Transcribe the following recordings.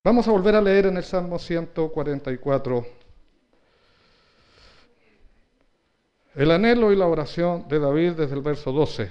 Vamos a volver a leer en el Salmo 144 el anhelo y la oración de David desde el verso 12.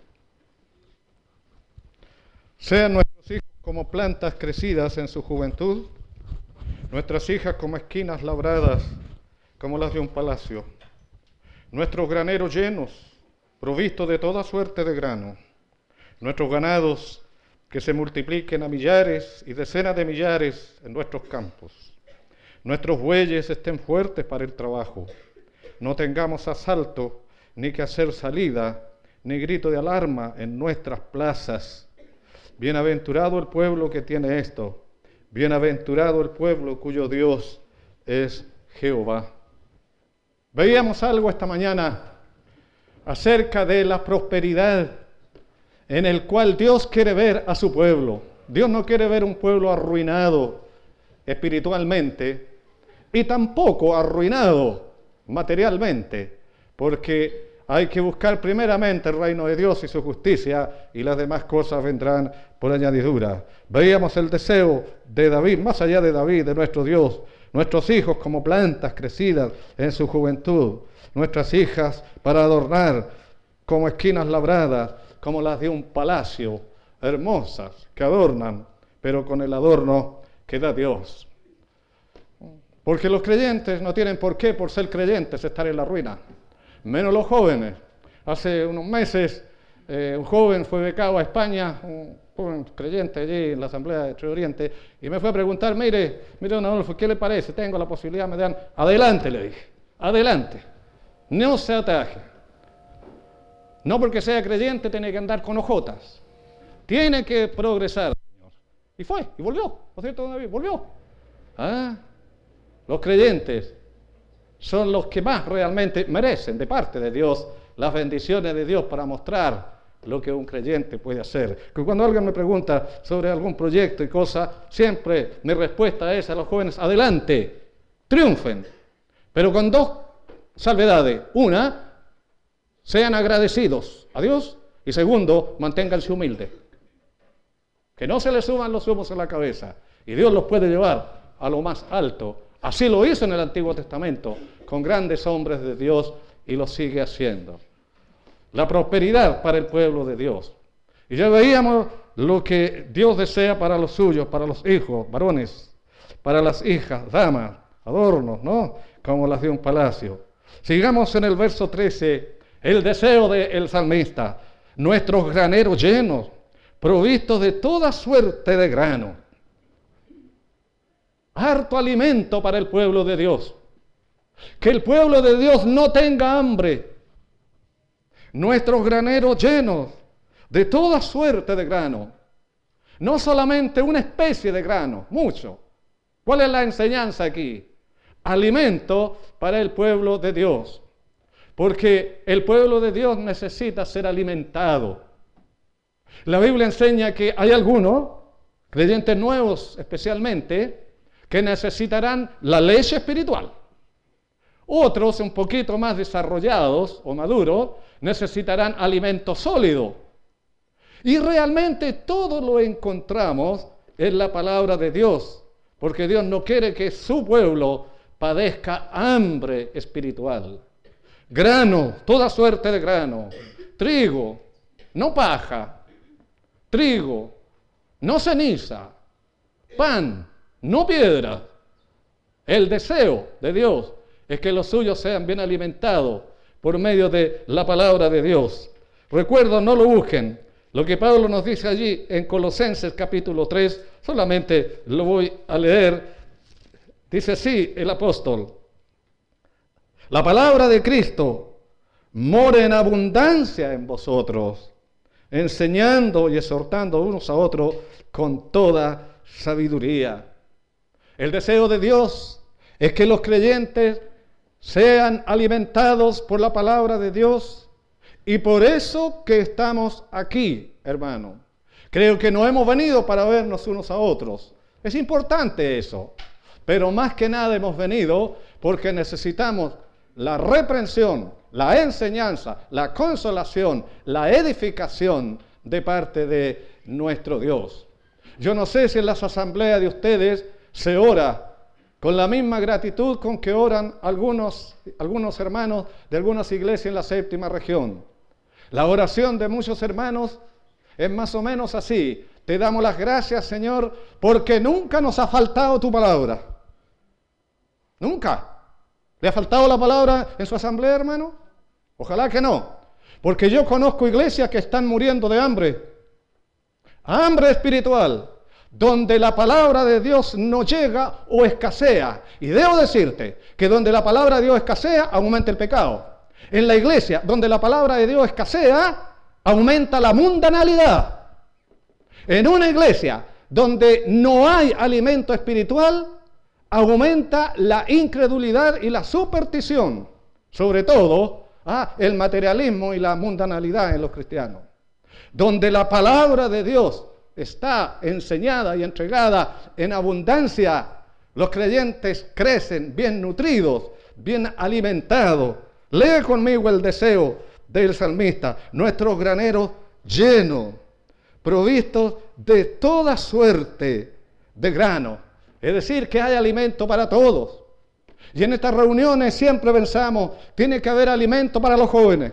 Sean nuestros hijos como plantas crecidas en su juventud, nuestras hijas como esquinas labradas, como las de un palacio, nuestros graneros llenos, provistos de toda suerte de grano, nuestros ganados que se multipliquen a millares y decenas de millares en nuestros campos, nuestros bueyes estén fuertes para el trabajo, no tengamos asalto, ni que hacer salida, ni grito de alarma en nuestras plazas. Bienaventurado el pueblo que tiene esto, bienaventurado el pueblo cuyo Dios es Jehová. Veíamos algo esta mañana acerca de la prosperidad en el cual Dios quiere ver a su pueblo. Dios no quiere ver un pueblo arruinado espiritualmente y tampoco arruinado materialmente, porque hay que buscar primeramente el reino de Dios y su justicia, y las demás cosas vendrán por añadidura. Veíamos el deseo de David, más allá de David, de nuestro Dios, nuestros hijos como plantas crecidas en su juventud, nuestras hijas para adornar como esquinas labradas, como las de un palacio, hermosas, que adornan, pero con el adorno que da Dios. Porque los creyentes no tienen por qué, por ser creyentes, estar en la ruina. Menos los jóvenes. Hace unos meses un joven fue becado a España, un joven creyente allí en la Asamblea de Tres Oriente, y me fue a preguntar, mire, don Adolfo, ¿qué le parece? Tengo la posibilidad, me dan. Adelante, le dije, adelante. No se ataje. No porque sea creyente tiene que andar con ojotas. Tiene que progresar, Señor. Y fue, y volvió. ¿No es cierto, don David? Volvió. Los creyentes son los que más realmente merecen de parte de Dios las bendiciones de Dios para mostrar lo que un creyente puede hacer. Que cuando alguien me pregunta sobre algún proyecto y cosa, siempre mi respuesta es a los jóvenes, adelante, triunfen, pero con dos salvedades. Una, sean agradecidos a Dios, y segundo, manténganse humildes. Que no se les suban los humos a la cabeza, y Dios los puede llevar a lo más alto. Así lo hizo en el Antiguo Testamento, con grandes hombres de Dios, y lo sigue haciendo. La prosperidad para el pueblo de Dios. Y ya veíamos lo que Dios desea para los suyos, para los hijos, varones, para las hijas, damas, adornos, ¿no? Como las de un palacio. Sigamos en el verso 13, el deseo del salmista. Nuestros graneros llenos, provistos de toda suerte de grano. Harto alimento para el pueblo de Dios. Que el pueblo de Dios no tenga hambre. Nuestros graneros llenos de toda suerte de grano. No solamente una especie de grano, mucho. ¿Cuál es la enseñanza aquí? Alimento para el pueblo de Dios. Porque el pueblo de Dios necesita ser alimentado. La Biblia enseña que hay algunos, creyentes nuevos especialmente, que necesitarán la leche espiritual. Otros, un poquito más desarrollados o maduros, necesitarán alimento sólido. Y realmente todo lo encontramos en la palabra de Dios, porque Dios no quiere que su pueblo padezca hambre espiritual. Grano, toda suerte de grano, trigo, no paja, trigo, no ceniza, pan, no piedra. El deseo de Dios es que los suyos sean bien alimentados por medio de la palabra de Dios. Recuerdo, no lo busquen, lo que Pablo nos dice allí en Colosenses capítulo 3, solamente lo voy a leer. Dice así el apóstol: la palabra de Cristo mora en abundancia en vosotros, enseñando y exhortando unos a otros con toda sabiduría. El deseo de Dios es que los creyentes sean alimentados por la palabra de Dios, y por eso que estamos aquí, hermano. Creo que no hemos venido para vernos unos a otros. Es importante eso, pero más que nada hemos venido porque necesitamos la reprensión, la enseñanza, la consolación, la edificación de parte de nuestro Dios. Yo no sé si en las asambleas de ustedes se ora con la misma gratitud con que oran algunos hermanos de algunas iglesias en la séptima región. La oración de muchos hermanos es más o menos así. Te damos las gracias, Señor, porque nunca nos ha faltado tu palabra. Nunca. ¿Le ha faltado la palabra en su asamblea, hermano? Ojalá que no. Porque yo conozco iglesias que están muriendo de hambre. Hambre espiritual, donde la palabra de Dios no llega o escasea. Y debo decirte que donde la palabra de Dios escasea, aumenta el pecado. En la iglesia, donde la palabra de Dios escasea, aumenta la mundanalidad. En una iglesia donde no hay alimento espiritual, aumenta la incredulidad y la superstición. Sobre todo, el materialismo y la mundanalidad en los cristianos. Donde la palabra de Dios está enseñada y entregada en abundancia, los creyentes crecen bien nutridos, bien alimentados. Lee conmigo el deseo del salmista: nuestros graneros llenos, provistos de toda suerte de grano. Es decir, que hay alimento para todos. Y en estas reuniones siempre pensamos, tiene que haber alimento para los jóvenes.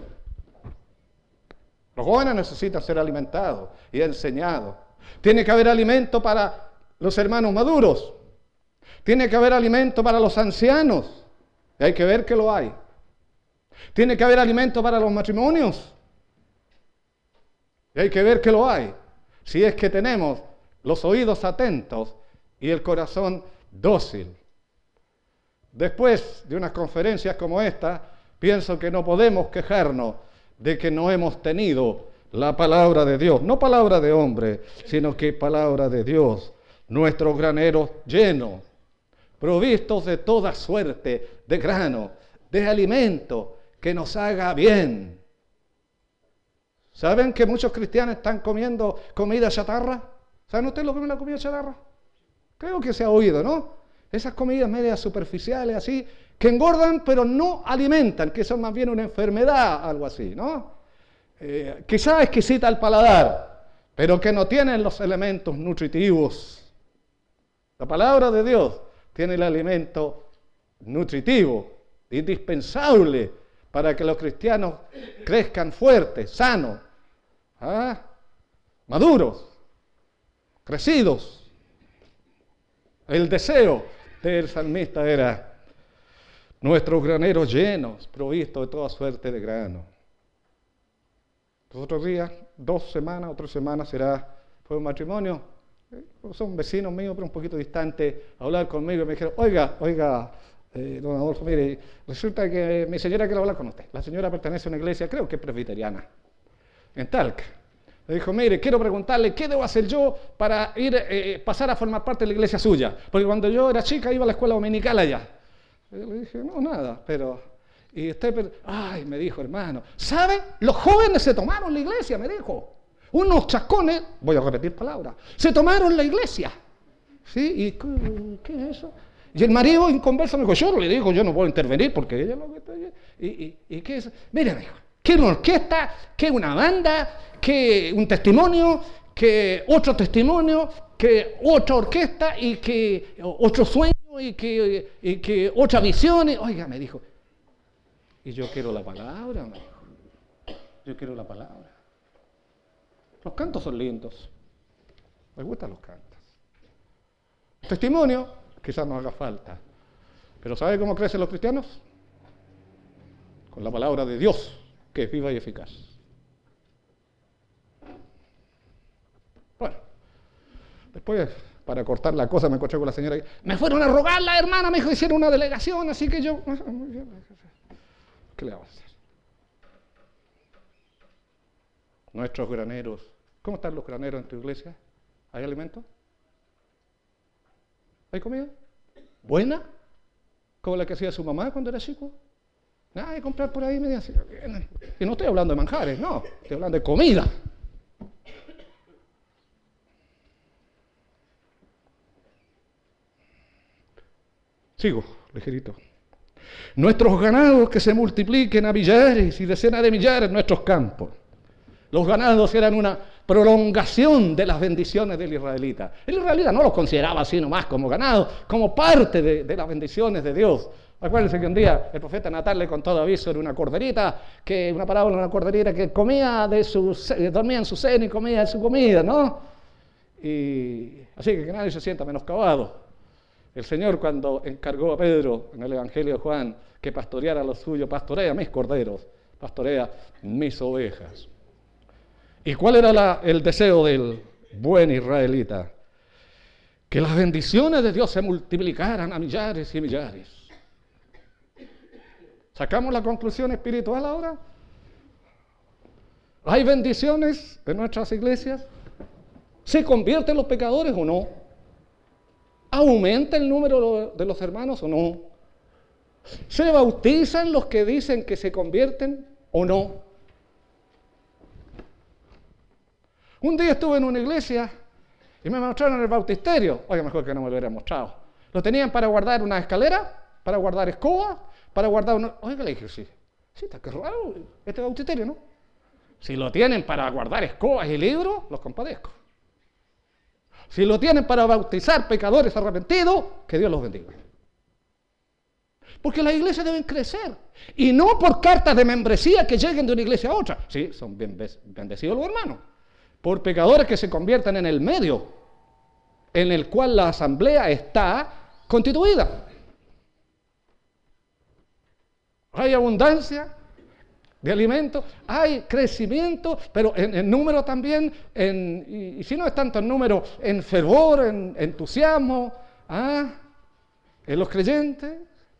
Los jóvenes necesitan ser alimentados y enseñados. Tiene que haber alimento para los hermanos maduros. Tiene que haber alimento para los ancianos. Y hay que ver que lo hay. Tiene que haber alimento para los matrimonios. Y hay que ver que lo hay. Si es que tenemos los oídos atentos y el corazón dócil. Después de unas conferencias como esta, pienso que no podemos quejarnos de que no hemos tenido la palabra de Dios, no palabra de hombre, sino que palabra de Dios, nuestros graneros llenos, provistos de toda suerte de grano, de alimento que nos haga bien. ¿Saben que muchos cristianos están comiendo comida chatarra? ¿Saben ustedes lo que es la comida chatarra? Creo que se ha oído, ¿no? Esas comidas medias superficiales así, que engordan pero no alimentan, que son más bien una enfermedad, algo así, ¿no? Quizá exquisita al paladar, pero que no tienen los elementos nutritivos. La palabra de Dios tiene el alimento nutritivo, indispensable para que los cristianos crezcan fuertes, sanos, maduros, crecidos. El deseo del salmista era nuestros graneros llenos, provistos de toda suerte de grano. Los otros días, 2 semanas o 3 semanas fue un matrimonio. Son vecinos míos, pero un poquito distantes, a hablar conmigo y me dijeron, oiga, don Adolfo, mire, resulta que mi señora quiere hablar con usted. La señora pertenece a una iglesia, creo que presbiteriana, en Talca. Le dijo, mire, quiero preguntarle qué debo hacer yo para pasar a formar parte de la iglesia suya. Porque cuando yo era chica iba a la escuela dominical allá. Y le dije, no, nada, pero... Y usted, me dijo, hermano, ¿sabe? Los jóvenes se tomaron la iglesia, me dijo. Unos chascones, voy a repetir palabras, se tomaron la iglesia. ¿Sí? ¿Y qué es eso? Y el marido inconverso me dijo, yo le digo, yo no puedo intervenir porque ella lo que está allí. ¿Y qué es? Mire, me dijo, ¿qué una orquesta? ¿Qué una banda? ¿Qué un testimonio? ¿Qué otro testimonio? ¿Qué otra orquesta? ¿Y qué otro sueño? ¿Y qué otra visión? Oiga, me dijo, y yo quiero la palabra, me dijo. Yo quiero la palabra. Los cantos son lindos. Me gustan los cantos. Testimonio, quizás no haga falta. Pero ¿sabe cómo crecen los cristianos? Con la palabra de Dios, que es viva y eficaz. Bueno, después, para cortar la cosa, me encontré con la señora. Me fueron a rogar la hermana, me dijo, hicieron una delegación, así que yo... ¿Qué le vamos a hacer? Nuestros graneros. ¿Cómo están los graneros en tu iglesia? ¿Hay alimento? ¿Hay comida? ¿Buena? ¿Como la que hacía su mamá cuando era chico? Nada de comprar por ahí media. Y no estoy hablando de manjares, no. Estoy hablando de comida. Sigo, ligerito. Nuestros ganados que se multipliquen a millares y decenas de millares en nuestros campos. Los ganados eran una prolongación de las bendiciones del israelita. El israelita no los consideraba así nomás como ganado, como parte de las bendiciones de Dios. Acuérdense que un día el profeta Natán le contó a David sobre una corderita, una parábola de una corderita que comía dormía en su seno y comía de su comida, ¿no? Y así que nadie se sienta menoscabado. El Señor, cuando encargó a Pedro en el Evangelio de Juan que pastoreara lo suyo, pastorea mis corderos, pastorea mis ovejas. ¿Y cuál era el deseo del buen israelita? Que las bendiciones de Dios se multiplicaran a millares y millares. ¿Sacamos la conclusión espiritual ahora? ¿Hay bendiciones en nuestras iglesias? ¿Se convierten los pecadores o no? ¿Aumenta el número de los hermanos o no? ¿Se bautizan los que dicen que se convierten o no? Un día estuve en una iglesia y me mostraron el bautisterio. Oiga, mejor que no me lo hubieran mostrado. Lo tenían para guardar una escalera, para guardar escoba, para guardar una... Oiga, le dije, sí, está que raro este bautisterio, ¿no? Si lo tienen para guardar escobas y libros, los compadezco. Si lo tienen para bautizar pecadores arrepentidos, que Dios los bendiga. Porque las iglesias deben crecer. Y no por cartas de membresía que lleguen de una iglesia a otra. Sí, son bendecidos los hermanos. Por pecadores que se conviertan en el medio en el cual la asamblea está constituida. Hay abundancia de alimentos, hay crecimiento, pero en número también, y si no es tanto en número, en fervor, en entusiasmo, en los creyentes.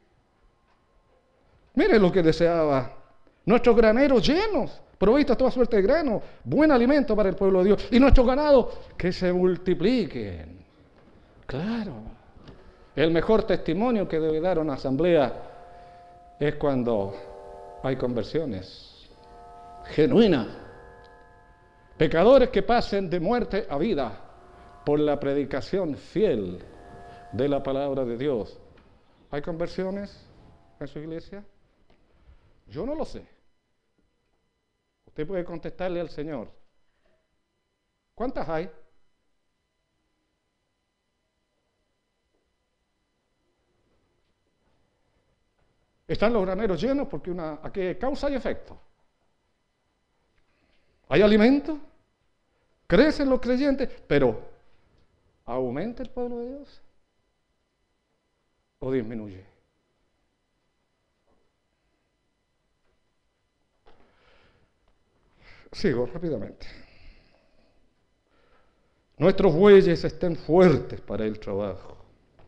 Miren lo que deseaba. Nuestros graneros llenos, provistos toda suerte de grano, buen alimento para el pueblo de Dios. Y nuestros ganados, que se multipliquen. Claro. El mejor testimonio que debe dar una asamblea es cuando hay conversiones genuinas. Pecadores que pasen de muerte a vida por la predicación fiel de la palabra de Dios. ¿Hay conversiones en su iglesia? Yo no lo sé. Usted puede contestarle al Señor. ¿Cuántas hay? Están los graneros llenos porque aquí hay causa y efecto. Hay alimento, crecen los creyentes, pero ¿aumenta el pueblo de Dios o disminuye? Sigo rápidamente. Nuestros bueyes estén fuertes para el trabajo.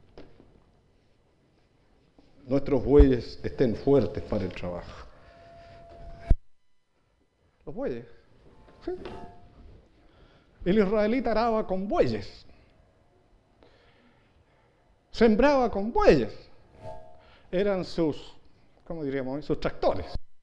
Nuestros bueyes estén fuertes para el trabajo. Los bueyes. ¿Sí? El israelita araba con bueyes. Sembraba con bueyes. Eran sus, ¿cómo diríamos? Sus tractores.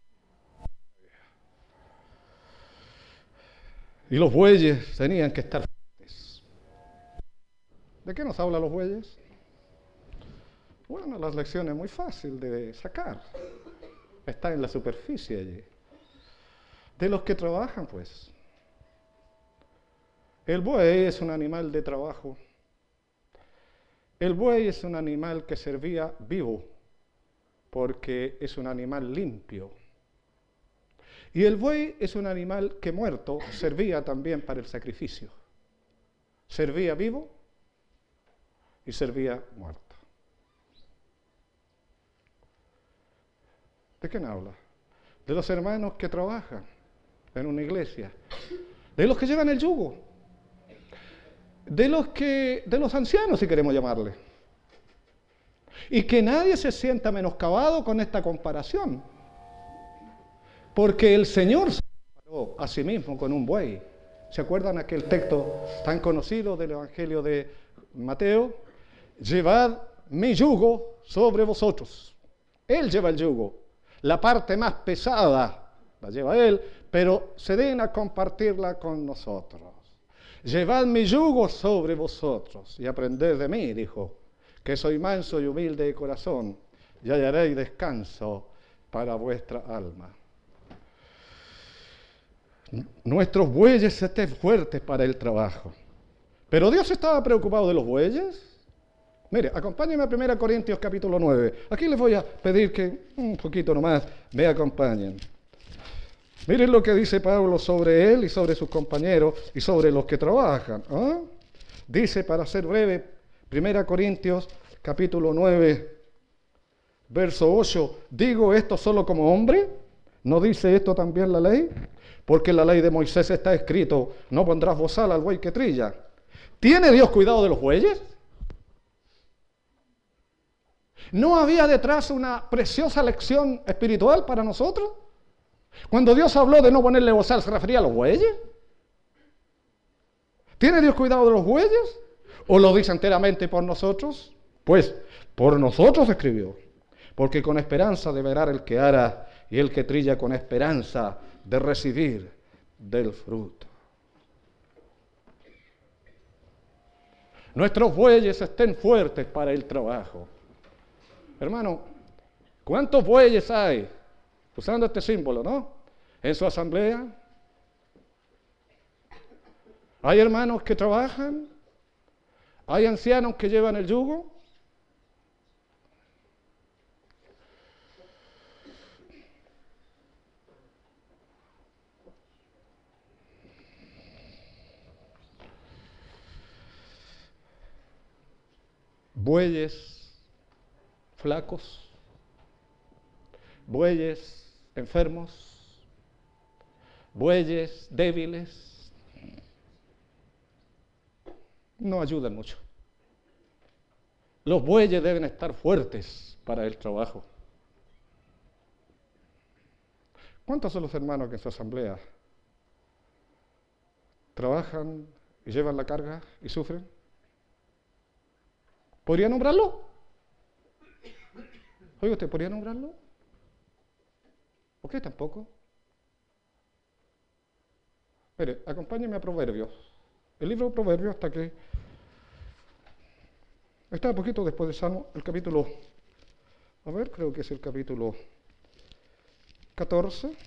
Y los bueyes tenían que estar fuertes. ¿De qué nos hablan los bueyes? Bueno, la lección es muy fácil de sacar. Está en la superficie allí. De los que trabajan, pues. El buey es un animal de trabajo. El buey es un animal que servía vivo, porque es un animal limpio. Y el buey es un animal que muerto servía también para el sacrificio. Servía vivo y servía muerto. ¿De quién habla? De los hermanos que trabajan en una iglesia, de los que llevan el yugo, de los ancianos, si queremos llamarle. Y que nadie se sienta menoscabado con esta comparación, porque el Señor se comparó a sí mismo con un buey. ¿Se acuerdan aquel texto tan conocido del Evangelio de Mateo? Llevad mi yugo sobre vosotros. Él lleva el yugo. La parte más pesada la lleva Él, pero se den a compartirla con nosotros. Llevad mi yugo sobre vosotros y aprended de mí, dijo, que soy manso y humilde de corazón, y hallaréis descanso para vuestra alma. nuestros bueyes estén fuertes para el trabajo. Pero Dios estaba preocupado de los bueyes. Mire, acompáñenme a 1 Corintios capítulo 9. Aquí les voy a pedir que un poquito nomás me acompañen. Miren lo que dice Pablo sobre él y sobre sus compañeros y sobre los que trabajan. Dice, para ser breve, 1 Corintios capítulo 9, verso 8. ¿Digo esto solo como hombre? ¿No dice esto también la ley? Porque en la ley de Moisés está escrito, no pondrás bozal al buey que trilla. ¿Tiene Dios cuidado de los bueyes? ¿No había detrás una preciosa lección espiritual para nosotros? Cuando Dios habló de no ponerle bozal, ¿se refería a los bueyes? ¿Tiene Dios cuidado de los bueyes? ¿O lo dice enteramente por nosotros? Pues, por nosotros escribió. Porque con esperanza de verar el que ara y el que trilla con esperanza de recibir del fruto. Nuestros bueyes estén fuertes para el trabajo. Hermano, ¿cuántos bueyes hay? Usando este símbolo, ¿no? En su asamblea. Hay hermanos que trabajan. Hay ancianos que llevan el yugo. Bueyes flacos, bueyes enfermos, bueyes débiles, no ayudan mucho. Los bueyes deben estar fuertes para el trabajo. ¿Cuántos son los hermanos que en su asamblea trabajan y llevan la carga y sufren? ¿Podría nombrarlo? Oiga, ¿usted podría nombrarlo? ¿Por qué tampoco? Mire, acompáñeme a Proverbios. El libro de Proverbios está un poquito después de Salmo, el capítulo, creo que es el capítulo 14.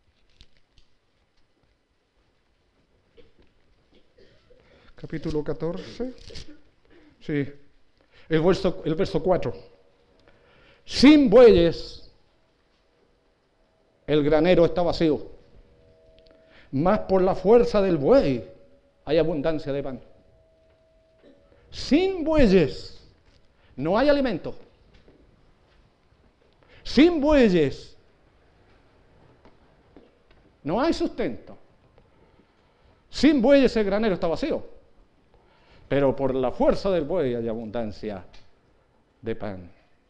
Capítulo 14. Sí. El verso 4. Sin bueyes, el granero está vacío, mas por la fuerza del buey hay abundancia de pan. Sin bueyes no hay alimento. Sin bueyes no hay sustento. Sin bueyes el granero está vacío. Pero por la fuerza del buey hay abundancia de pan.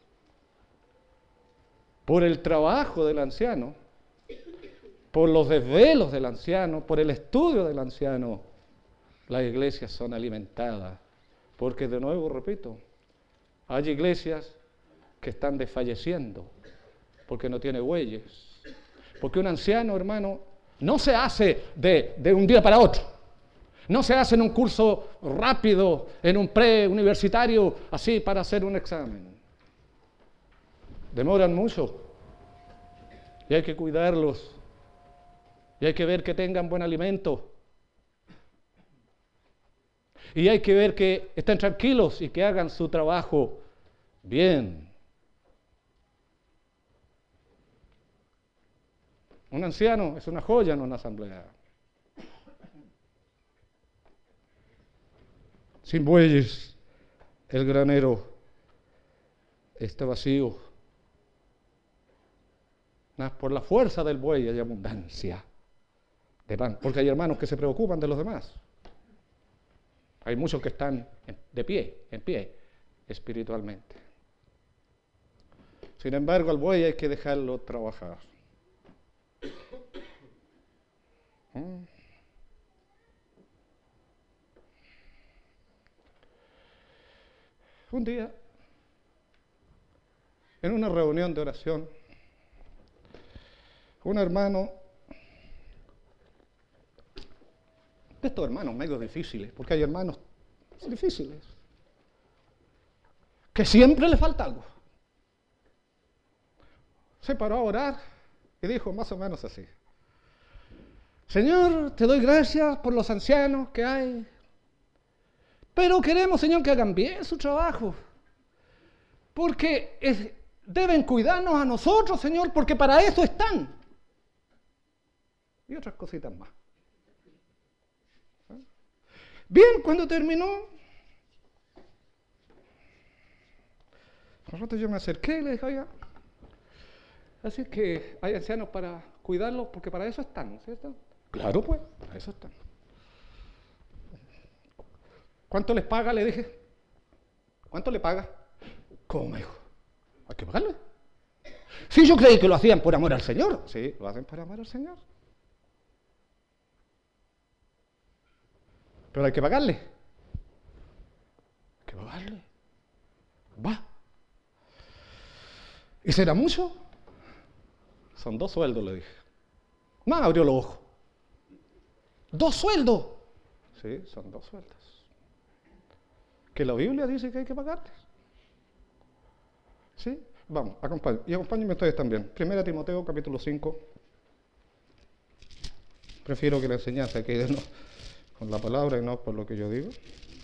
Por el trabajo del anciano, por los desvelos del anciano, por el estudio del anciano, las iglesias son alimentadas. Porque de nuevo, repito, hay iglesias que están desfalleciendo porque no tiene bueyes. Porque un anciano, hermano, no se hace de un día para otro. No se hace en un curso rápido, en un preuniversitario, así para hacer un examen. Demoran mucho. Y hay que cuidarlos. Y hay que ver que tengan buen alimento. Y hay que ver que estén tranquilos y que hagan su trabajo bien. Un anciano es una joya en una asamblea. Sin bueyes, el granero está vacío. Mas por la fuerza del buey hay abundancia de pan. Porque hay hermanos que se preocupan de los demás. Hay muchos que están en pie, espiritualmente. Sin embargo, al buey hay que dejarlo trabajar. Un día, en una reunión de oración, un hermano, de estos hermanos medio difíciles, porque hay hermanos difíciles, que siempre le falta algo, se paró a orar y dijo más o menos así: Señor, te doy gracias por los ancianos que hay, pero queremos, Señor, que hagan bien su trabajo, porque deben cuidarnos a nosotros, Señor, porque para eso están. Y otras cositas más. Bien, cuando terminó, al rato yo me acerqué y le dije, oiga, así que hay ancianos para cuidarlos, porque para eso están, ¿cierto? Claro, pues, para eso están. ¿Cuánto les paga? Le dije. ¿Cuánto le paga? ¿Cómo me dijo? Hay que pagarle. Sí, yo creí que lo hacían por amor al Señor. Sí, lo hacen por amor al Señor. Pero hay que pagarle. Hay que pagarle. Va. ¿Y será mucho? Son 2 sueldos, le dije. Más abrió los ojos. 2 sueldos. Sí, son 2 sueldos. Que la Biblia dice que hay que pagarles. ¿Sí? Vamos, acompáñenme. Y acompáñenme ustedes también. 1 Timoteo, capítulo 5. Prefiero que la enseñanza quede con la palabra y no por lo que yo digo.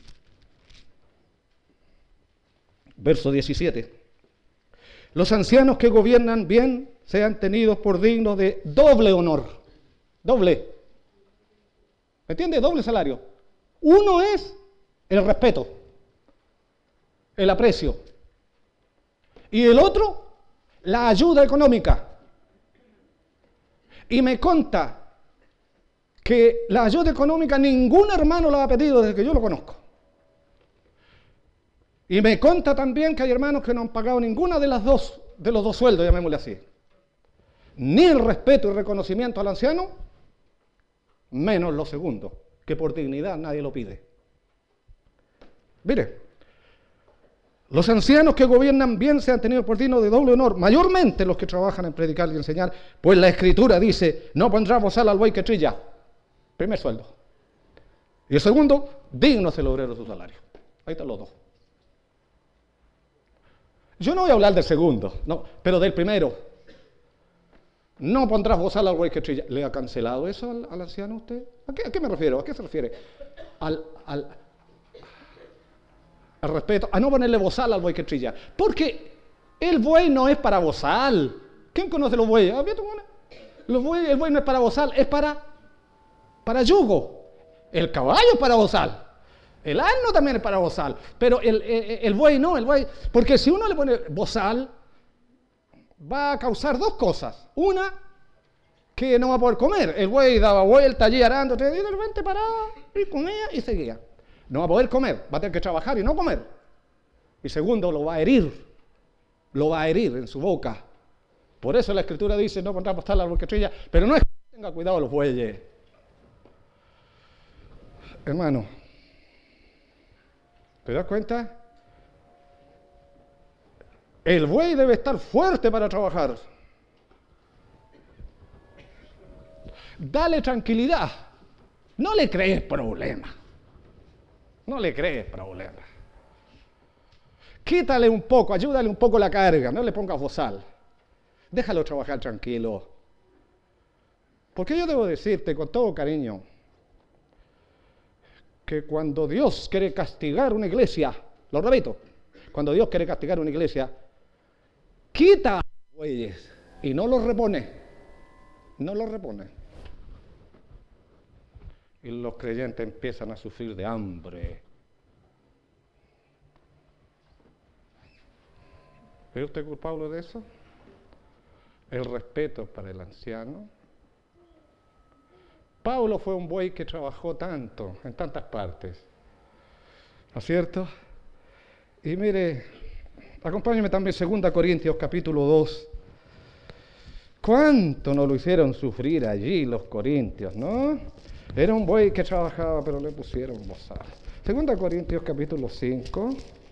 Verso 17. Los ancianos que gobiernan bien sean tenidos por dignos de doble honor. Doble. ¿Me entiende? Doble salario. Uno es el respeto, el aprecio. Y el otro, la ayuda económica. Y me consta que la ayuda económica ningún hermano la ha pedido desde que yo lo conozco. Y me consta también que hay hermanos que no han pagado ninguna de los 2 sueldos, llamémosle así. Ni el respeto y reconocimiento al anciano, menos lo segundo, que por dignidad nadie lo pide. Mire, los ancianos que gobiernan bien sean tenidos por dignos de doble honor, mayormente los que trabajan en predicar y enseñar, pues la Escritura dice, no pondrá bozal al buey que trilla. Primer sueldo. Y el segundo, digno es el obrero de su salario. Ahí están los 2. Yo no voy a hablar del segundo, no, pero del primero. No pondrás bozal al buey que trilla. ¿Le ha cancelado eso al anciano usted? ¿A qué me refiero? ¿A qué se refiere? Al respeto, a no ponerle bozal al buey que trilla. Porque el buey no es para bozal. ¿Quién conoce los bueyes? El buey no es para bozal, es para yugo. El caballo es para bozal. El asno también es para bozal. Pero el buey no, porque si uno le pone bozal, va a causar 2 cosas. Una, que no va a poder comer. El buey daba vuelta allí arando, y de repente paraba y comía y seguía. No va a poder comer, va a tener que trabajar y no comer. Y segundo, lo va a herir en su boca. Por eso la Escritura dice, no pondrá bozal al buey que trilla, pero no es que tenga cuidado los bueyes. Hermano, ¿te das cuenta? El buey debe estar fuerte para trabajar. Dale tranquilidad. No le crees problema. No le crees problema. Quítale un poco, ayúdale un poco la carga. No le pongas bozal. Déjalo trabajar tranquilo. Porque yo debo decirte con todo cariño que cuando Dios quiere castigar una iglesia, lo repito, cuando Dios quiere castigar una iglesia, quita a los bueyes y no los repone. No los repone. Y los creyentes empiezan a sufrir de hambre. ¿Es usted culpable de eso? El respeto para el anciano. Pablo fue un buey que trabajó tanto, en tantas partes. ¿No es cierto? Y mire, acompáñeme también 2 Corintios capítulo 2. ¿Cuánto no lo hicieron sufrir allí los corintios, no? Era un buey que trabajaba, pero le pusieron bozal. 2 Corintios capítulo 5.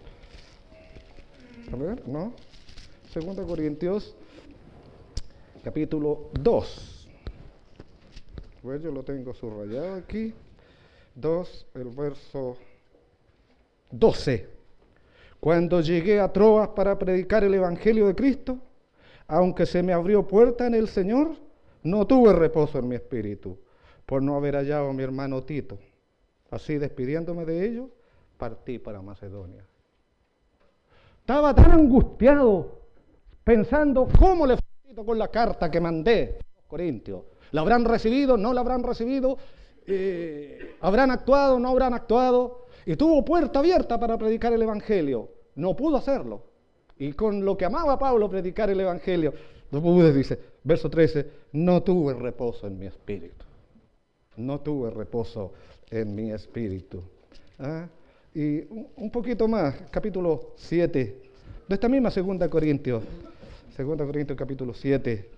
A ver, ¿no? 2 Corintios capítulo 2. Pues yo lo tengo subrayado aquí. 2, el verso 12. Cuando llegué a Troas para predicar el Evangelio de Cristo, aunque se me abrió puerta en el Señor, no tuve reposo en mi espíritu, por no haber hallado a mi hermano Tito. Así, despidiéndome de ellos, partí para Macedonia. Estaba tan angustiado, pensando cómo le fue a Tito con la carta que mandé a los Corintios. ¿La habrán recibido? ¿No la habrán recibido? ¿Habrán actuado? ¿No habrán actuado? Y tuvo puerta abierta para predicar el Evangelio. No pudo hacerlo. Y con lo que amaba Pablo predicar el Evangelio, no pude, dice, verso 13, no tuve reposo en mi espíritu. No tuve reposo en mi espíritu. ¿Ah? Y un poquito más, capítulo 7, de esta misma 2 Corintios capítulo 7,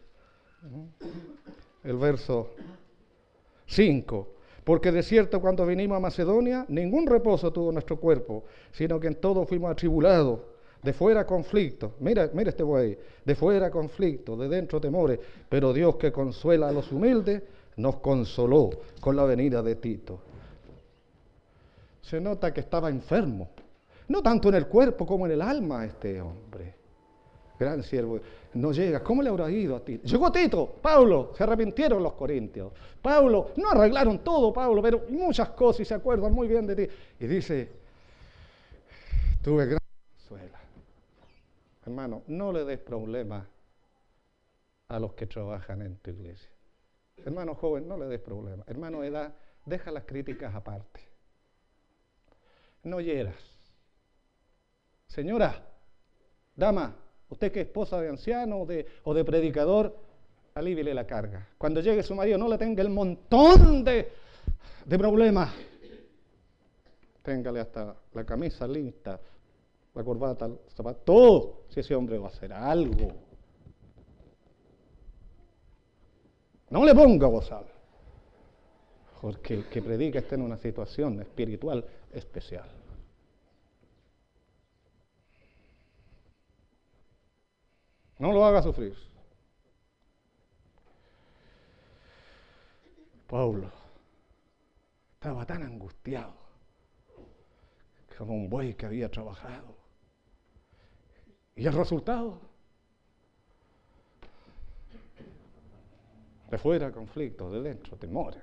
el verso 5. Porque de cierto cuando vinimos a Macedonia, ningún reposo tuvo nuestro cuerpo, sino que en todo fuimos atribulados, de fuera conflictos. Mira este güey, de fuera conflictos, de dentro temores, pero Dios que consuela a los humildes, nos consoló con la venida de Tito. Se nota que estaba enfermo, no tanto en el cuerpo como en el alma este hombre. Gran siervo, no llega. ¿Cómo le habrá ido a Tito? Llegó Tito, Pablo, se arrepintieron los corintios. Pablo, no arreglaron todo, Pablo, pero muchas cosas y se acuerdan muy bien de ti. Y dice, tuve gran consuelo. Hermano, no le des problemas a los que trabajan en tu iglesia. Hermano joven, no le des problemas. Hermano edad, deja las críticas aparte. No hieras. Señora, dama, usted que es esposa de anciano o de predicador, alíviele la carga. Cuando llegue su marido, no le tenga el montón de problemas. Téngale hasta la camisa lista, la corbata, el zapato, todo, si ese hombre va a hacer algo. No le ponga bozal, porque el que predica está en una situación espiritual especial. No lo haga sufrir. Pablo estaba tan angustiado como un buey que había trabajado. ¿Y el resultado? De fuera conflictos, de dentro temores.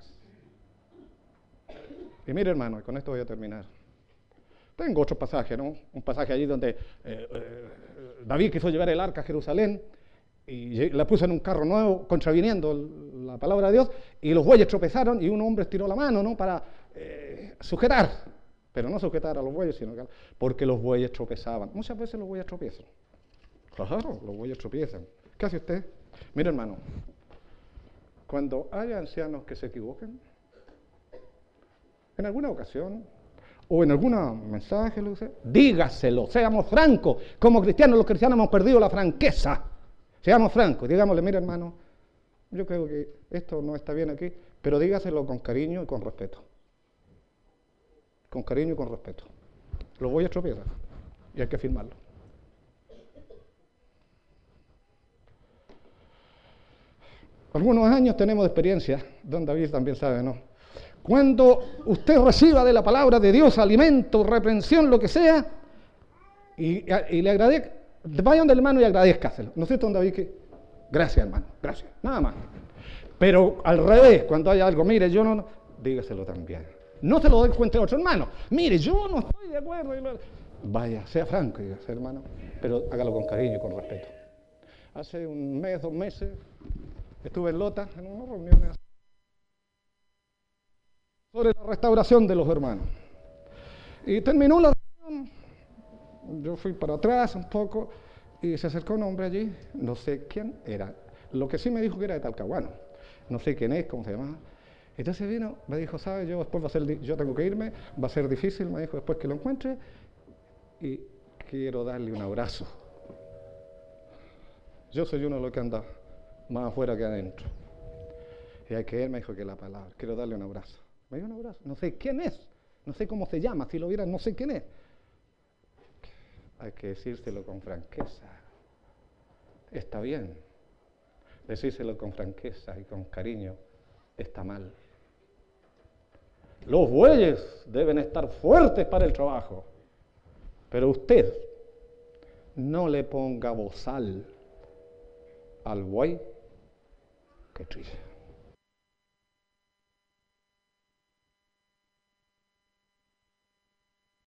Y mire, hermano, y con esto voy a terminar. Tengo otro pasaje, ¿no? Un pasaje allí donde David quiso llevar el arca a Jerusalén y la puso en un carro nuevo, contraviniendo la palabra de Dios, y los bueyes tropezaron y un hombre estiró la mano, ¿no? Para sujetar, pero no sujetar a los bueyes, sino que porque los bueyes tropezaban. Muchas veces los bueyes tropiezan. Claro, los bueyes tropiezan. ¿Qué hace usted? Mire, hermano, cuando haya ancianos que se equivoquen, en alguna ocasión, o en algún mensaje, dígaselo, seamos francos. Como cristianos, los cristianos hemos perdido la franqueza. Seamos francos, digámosle, mira hermano, yo creo que esto no está bien aquí, pero dígaselo con cariño y con respeto. Con cariño y con respeto. Lo voy a estropear y hay que firmarlo. Algunos años tenemos de experiencia, don David también sabe, ¿no? Cuando usted reciba de la palabra de Dios alimento, reprensión, lo que sea, y le agradezca, vaya donde el hermano y agradézcaselo. ¿No es cierto, don David? Que gracias, hermano, gracias, nada más. Pero al revés, cuando haya algo, mire, yo no, dígaselo también. No se lo dé cuenta a otro hermano. Mire, yo no estoy de acuerdo. Vaya, sea franco, dígase, hermano, pero hágalo con cariño y con respeto. Hace un mes, 2 meses, estuve en Lota, en una reunión sobre la restauración de los hermanos. Y terminó la reunión, yo fui para atrás un poco, y se acercó un hombre allí, no sé quién era, lo que sí me dijo que era de Talcahuano, no sé quién es, cómo se llama. Entonces vino, me dijo, ¿sabe? Yo tengo que irme, va a ser difícil, me dijo, después que lo encuentre, y quiero darle un abrazo. Yo soy uno de los que anda más afuera que adentro. Y hay que él me dijo que la palabra, quiero darle un abrazo. Me dio un abrazo, no sé quién es, no sé cómo se llama, si lo vieran no sé quién es. Hay que decírselo con franqueza. Está bien. Decírselo con franqueza y con cariño está mal. Los bueyes deben estar fuertes para el trabajo, pero usted no le ponga bozal al buey que trilla.